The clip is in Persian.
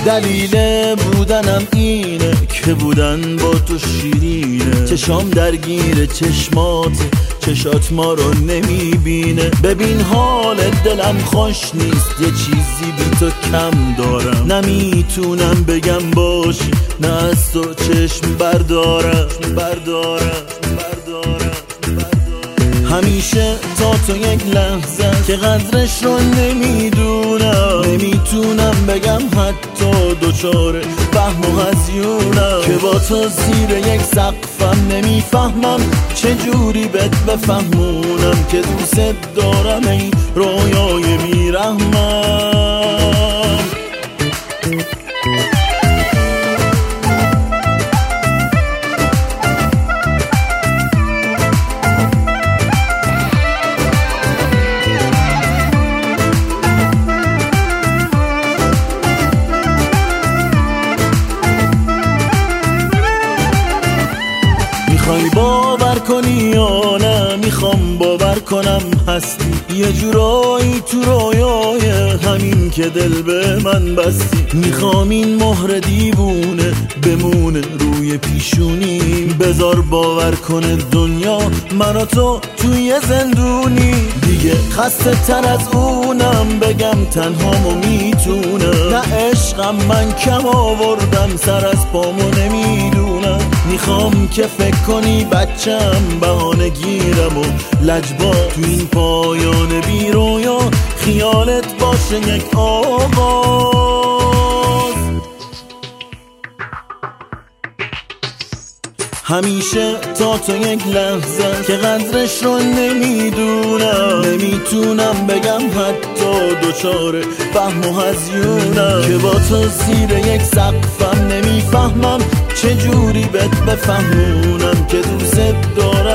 دلیل بودنم اینه که بودن با تو شیرینه. چشام درگیر چشماته، چشات ما رو نمیبینه. ببین حال دلم خوش نیست، یه چیزی بی تو کم دارم. نمیتونم بگم باشی، نه از تو چشم بردارم. همیشه تا تو یک لحظه که قدرش رو نمیتونم بگم حتی دوچاره فهم و هزیونم. که با تو زیر یک سقفم نمیفهمم چجوری بهت بفهمونم که دوست دارم ای رویای بیرحمم. میخوای باور کنی یا نه؟ میخوام باور کنم هستی یه جورایی تو رویای همین که دل به من بستی. میخوام این مهر دیوونه بمونه روی پیشونی. بذار باور کنه دنیا من و تو توی زندونی. دیگه خسته تر از اونم بگم تنهامو میتونم. نه عشقم من کم آوردم، سر از پامو نمیدونم. میخوام که فکر کنی بچم بهانه گیرم و لجبا تو این پایان بی رویا خیالت باشه یک آواز. همیشه تا تو یک لحظه که قدرش رو نمیتونم بگم حتی دوچاره فهم و هزیونم. که با تو زیر یک سقفم نمیفهمم چجوری بهت بفهمونم که دوست دارم